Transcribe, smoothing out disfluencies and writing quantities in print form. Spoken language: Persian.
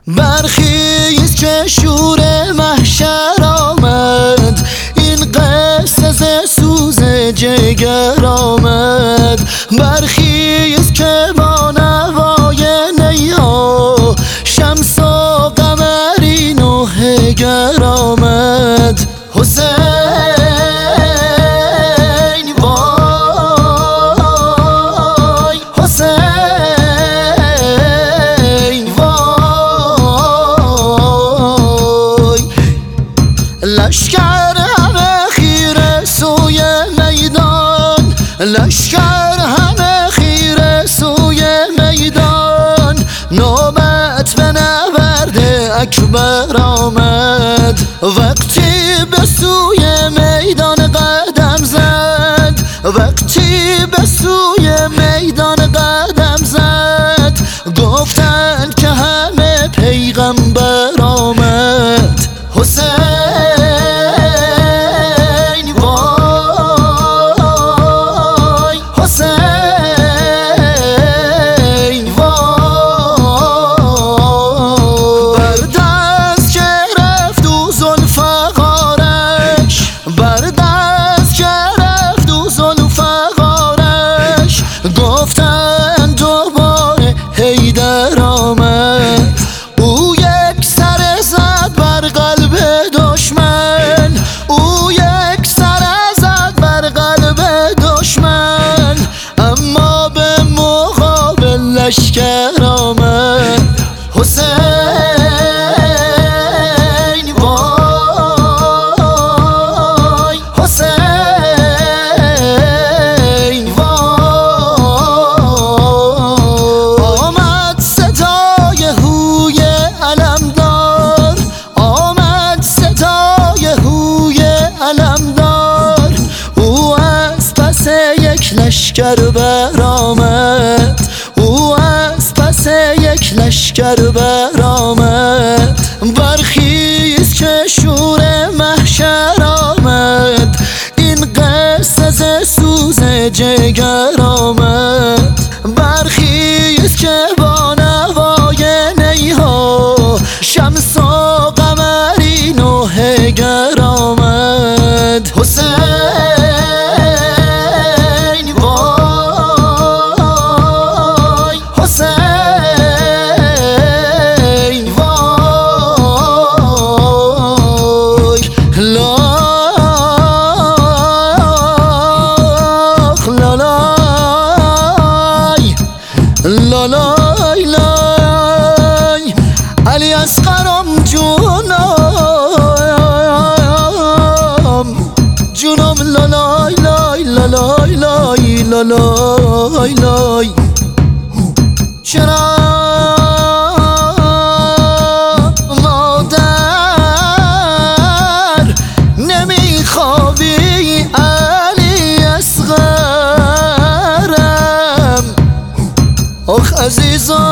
برخیز که شور محشر آمد، این قصه ز سوز جگر آمد. برخیز که با نوای نیها شمس و قمرین و هگر آمد. حسین وای، حسین وای، لشکر همه خیره سوی میدان، لشکر همه خیره سوی میدان. نوبت به نبرد اکبر آمد، وقتی به سوی میدان قدم زد، وقتی به سوی میدان قدم زد. گفتند که همه پیغمبر آمد. حسین وای، حسین وای، بر دست گرفت او ذوالفقارش، بر دست گرفت او ذوالفقارش. گفتند دوباره حیدر آمد. او یک سر زد بر قلب دشمن، او یک سر زد بر قلب دشمن. اما به مقابل لشکر آمد. حسین وای، حسین وای، آمد صدای هوی علمدار، آمد صدای هوی علمدار. او از پس یک لشکر برآمد، او از پس یک لشکر برآمد. برخیز که شور محشر آمد، این قصه ز سوز جگر آمد. برخیز که با نوای نیها شمس و قمرین و هگر آمد. حسین وای، حسین وای، لاخ لالای، لالای لای، علی اصغرم جونم، جونم لالای لای، لالای لای، لالای لای. چرا مادر نمیخوابی علی اصغرم؟ آخ عزیزم